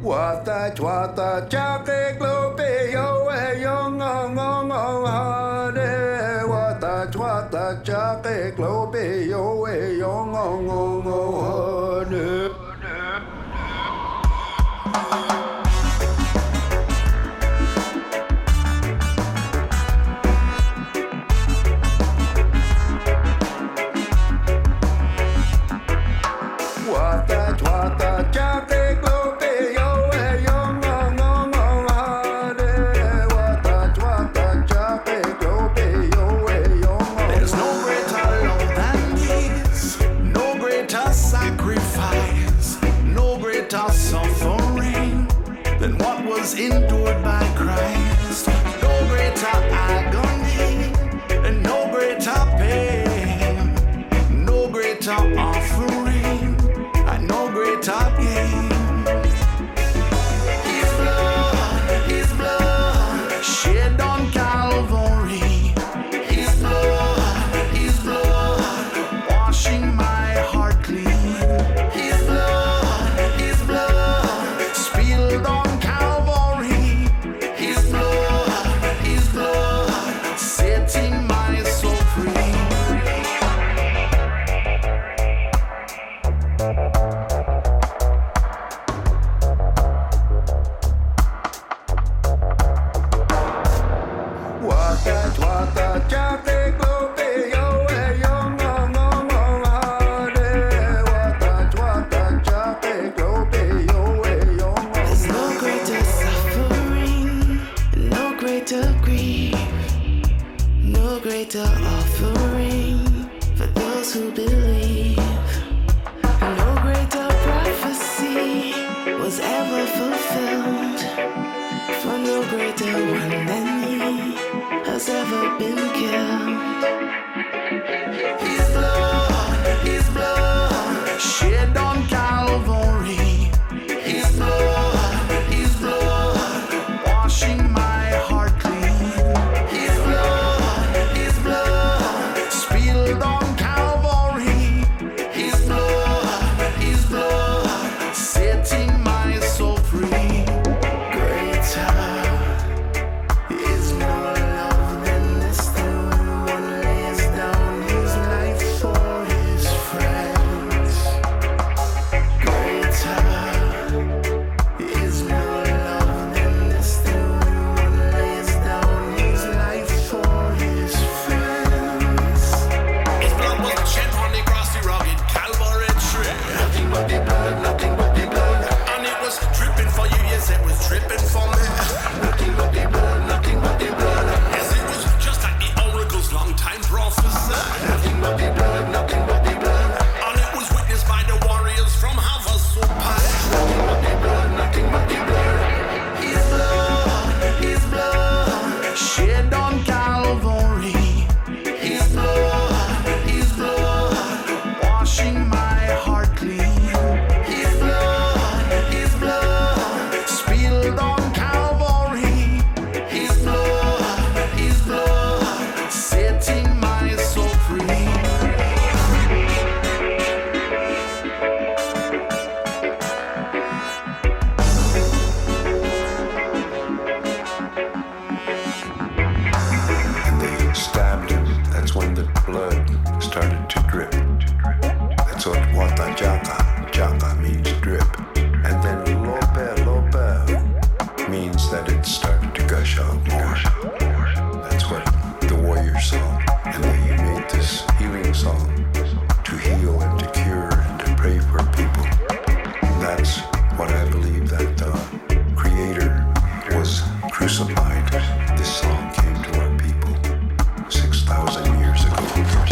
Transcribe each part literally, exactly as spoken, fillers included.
Wata chwata chake globe yo e yo ngo ngo ngo hade. Wata chwata chake globe yo e yo ngo ngo ngo hade. Wata chwata chake globe yo e yo ngo ngo ngo hade. Wata chwata chake globe yo e yo ngo. There's no greater love than this, no greater sacrifice, no greater suffering than what was endured by Christ. No greater agony and no greater pain, no greater offering and no greater gain. His blood, His blood, shed on Calvary. His blood, His blood, washing my heart clean. His blood, His blood, spilled on Calvary. His blood, His blood, setting my soul free. Wata chwata chake globe yo e yo ngo ngo ngo hade. Wata chwata chake globe yo e yo ngo. There's no greater suffering, no greater grief, no greater offering for those who believe. No greater prophecy was ever fulfilled, for no greater one than He has ever been killed. His blood, His blood, shed on Calvary. His blood, His blood, washing my heart clean. His blood, His blood, spilled on Calvary. His blood, His blood, setting my soul free. Greater is no love than this, than when one lays down his life for his friends. Greater is no love than this, than when one lays down his life for his friends. His blood was shed on the cross, the rugged Calvary tree. Nothing but the blood, nothing but the blood. And it was dripping for you, yes, it was dripping for me. Nothing but the blood, nothing but the blood. Yes, it was just like the oracle's long time prophecy. Nothing but the blood, nothing but the blood. And it was witnessed by the warriors from Havasupai. Nothing but the blood, nothing but the blood. His blood, His blood, shed on Calvary. His blood, His blood, washing my heart clean. His blood, His blood, spilled on Calvary. His blood, His blood, setting my soul free. And they stabbed him. That's when the blood started to drip. That's what wata jaka, jaka means drip. And then lope, lope means that it started to gush out more. That's what the warrior saw. And they made this healing song to heal and to cure and to pray for people. And that's what I believe that the Creator was crucified. This song came to our people six thousand years ago.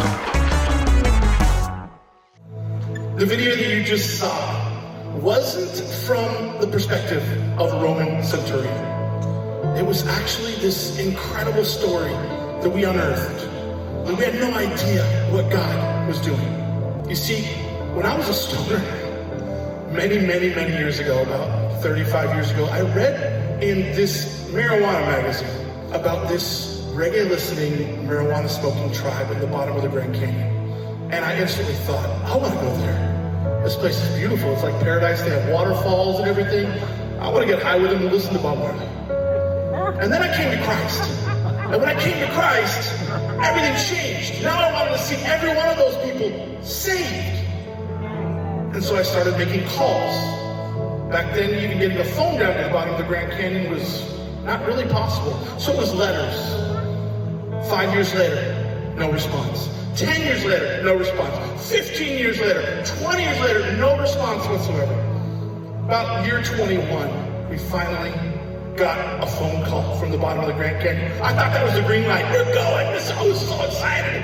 The video that you just saw wasn't from the perspective of a Roman centurion. It was actually this incredible story that we unearthed. And we had no idea what God was doing. You see, when I was a stoner, many, many, many years ago, about thirty-five years ago, I read in this marijuana magazine about this reggae-listening, marijuana-smoking tribe at the bottom of the Grand Canyon. And I instantly thought, I want to go there. This place is beautiful. It's like paradise. They have waterfalls and everything. I want to get high with him and listen to Bob Marley. And then I came to Christ. And when I came to Christ, everything changed. Now I wanted to see every one of those people saved. And so I started making calls. Back then, even getting a phone down to the bottom of the Grand Canyon was not really possible. So it was letters. Five years later, no response. Ten years later, no response. Fifteen years later, twenty years later, no response whatsoever. About year twenty-one, we finally got a phone call from the bottom of the Grand Canyon. I thought that was the green light. We're going. I was so excited.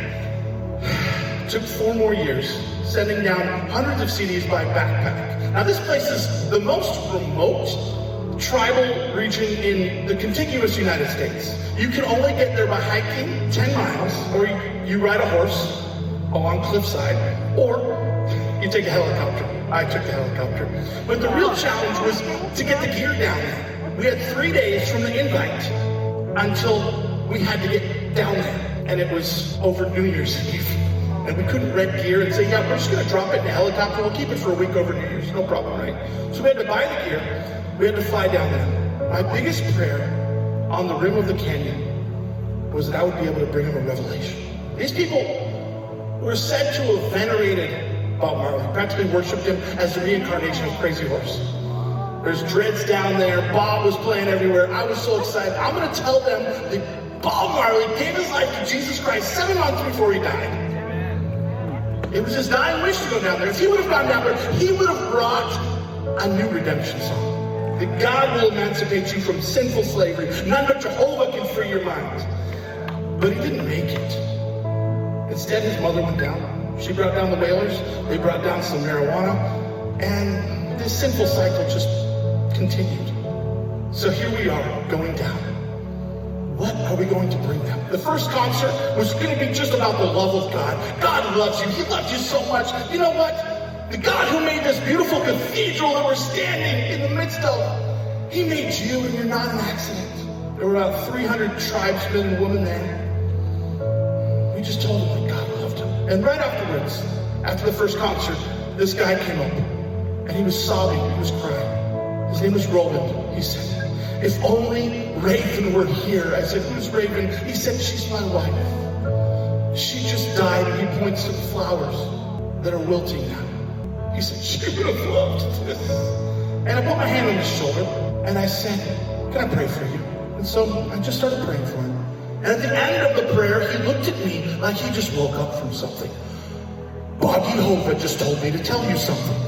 It took four more years, sending down hundreds of C Ds by backpack. Now this place is the most remote tribal region in the contiguous United States. You can only get there by hiking ten miles, or you, you ride a horse along cliffside, or you take a helicopter. I took the helicopter. But the real challenge was to get the gear down there. We had three days from the invite until we had to get down there. And it was over New Year's Eve. And we couldn't rent gear and say, yeah, we're just going to drop it in a helicopter. We'll keep it for a week over New Year's. No problem, right? So we had to buy the gear. We had to fly down there. My biggest prayer on the rim of the canyon was that I would be able to bring them a revelation. These people were said to have venerated Bob Marley, practically worshipped him as the reincarnation of Crazy Horse. There's dreads down there. Bob was playing everywhere. I was so excited. I'm going to tell them that Bob Marley gave his life to Jesus Christ seven months before he died. It was his dying wish to go down there. If he would have gone down there, he would have brought a new redemption song. That God will emancipate you from sinful slavery. None but Jehovah can free your mind. But he didn't make it. Instead, his mother went down. She brought down the Whalers. They brought down some marijuana. And this sinful cycle just continued. So here we are, going down. What are we going to bring them? The first concert was going to be just about the love of God. God loves you. He loves you so much. You know what? The God who made this beautiful cathedral that we're standing in the midst of, he made you, and you're not an accident. There were about three hundred tribesmen and women there. We just told him that God loved him. And right afterwards, after the first concert, this guy came up, and he was sobbing. He was crying. His name was Roland. He said, if only Raven were here. I said, who's Raven? He said, she's my wife. She just died, and he points to the flowers that are wilting now. He said, she would have loved this. And I put my hand on his shoulder, and I said, can I pray for you? And so I just started praying for him. And at the end of the prayer, he looked at me like he just woke up from something. Bob Yehovah just told me to tell you something.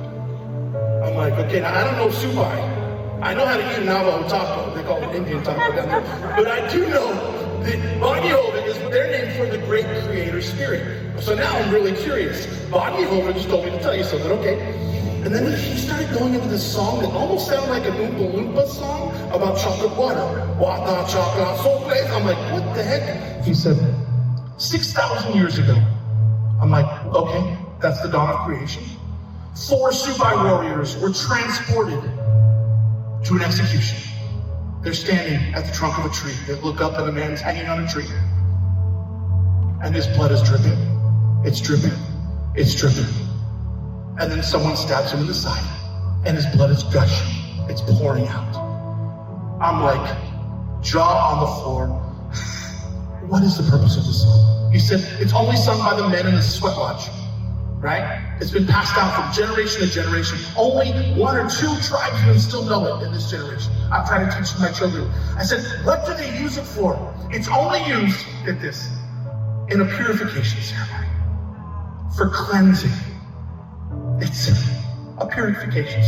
I'm like, okay, now I don't know Subai. I know how to eat a Navajo taco. They call it Indian taco down there. But I do know that Bob Yehovah is their name for the great creator spirit. So now I'm really curious. Bob Yehovah just told me to tell you something, okay? And then he started going into this song that almost sounded like a Oompa Loompa song about chocolate water. Wata chocolate so place. I'm like, what the heck? He said, six thousand years ago. I'm like, okay, that's the dawn of creation. Four Subai warriors were transported to an execution. They're standing at the trunk of a tree. They look up and a man's hanging on a tree. And his blood is dripping. It's dripping. It's dripping. And then someone stabs him in the side, and his blood is gushing. It's pouring out. I'm like, jaw on the floor. What is the purpose of this song? He said, it's only sung by the men in the sweat lodge. Right? It's been passed down from generation to generation. Only one or two tribesmen still know it in this generation. I'm trying to teach my children. I said, what do they use it for? It's only used, get this, in a purification ceremony. For cleansing. It's a purification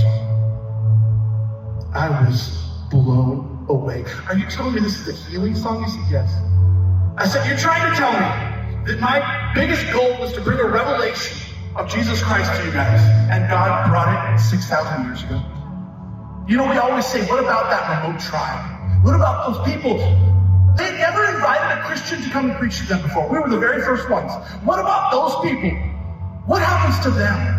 song. I was blown away. Are you telling me this is a healing song? He said, yes. I said, you're trying to tell me that my biggest goal was to bring a revelation of Jesus Christ to you guys, and God brought it six thousand years ago. You know, we always say, what about that remote tribe? What about those people? They never invited a Christian to come and preach to them before. We were the very first ones. What about those people? What happens to them?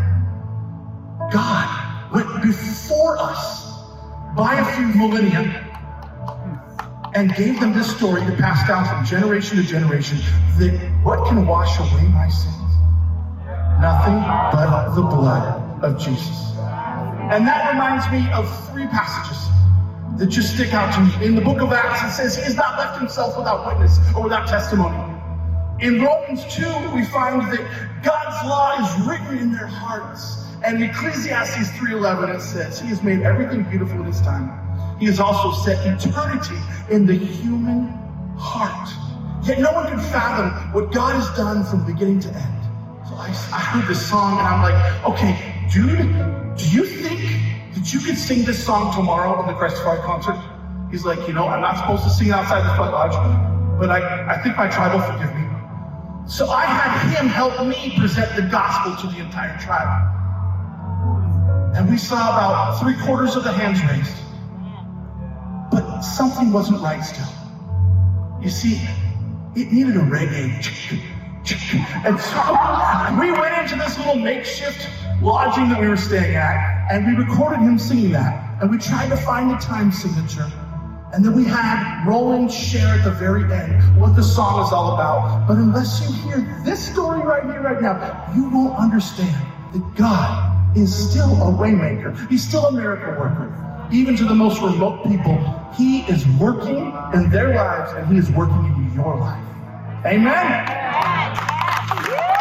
God went before us by a few millennia and gave them this story to pass down from generation to generation. That what can wash away my sins? Nothing but the blood of Jesus. And that reminds me of three passages that just stick out to me. In the book of Acts, it says, he has not left himself without witness or without testimony. In Romans two, we find that God's law is written in their hearts. And in Ecclesiastes three eleven, it says, he has made everything beautiful in his time. He has also set eternity in the human heart. Yet no one can fathom what God has done from beginning to end. So I, I heard this song and I'm like, okay, dude, do you think that you could sing this song tomorrow in the Crestify concert? He's like, you know, I'm not supposed to sing outside the front lodge, but I, I think my tribe will forgive me. So I had him help me present the gospel to the entire tribe. And we saw about three quarters of the hands raised. But something wasn't right still. You see, it needed a reggae. And so we went into this little makeshift lodging that we were staying at, and we recorded him singing that. And we tried to find the time signature. And then we had Roland share at the very end what the song is all about. But unless you hear this story right here, right now, you won't understand that God is still a waymaker. He's still a miracle worker. Even to the most remote people, he is working in their lives and he is working in your life. Amen?